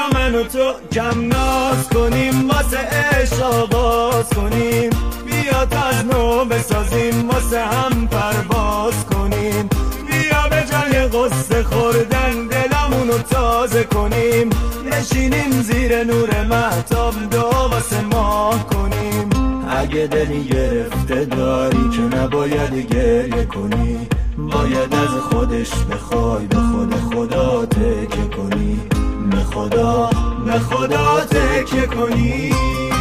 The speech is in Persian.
بیا من و تو کم ناز کنیم، واسه عشق آواز کنیم، بیا تا از نو بسازیم، واسه هم پرواز کنیم، بیا به جای غصه خوردن دلمونو تازه کنیم، نشینیم زیر نور مهتاب دعا واسه ماه کنیم. اگه دلی گرفته داری که نباید گریه کنی، باید از خودش بخوای، به خدا تکیه کنی، به خدا تکیه کنی.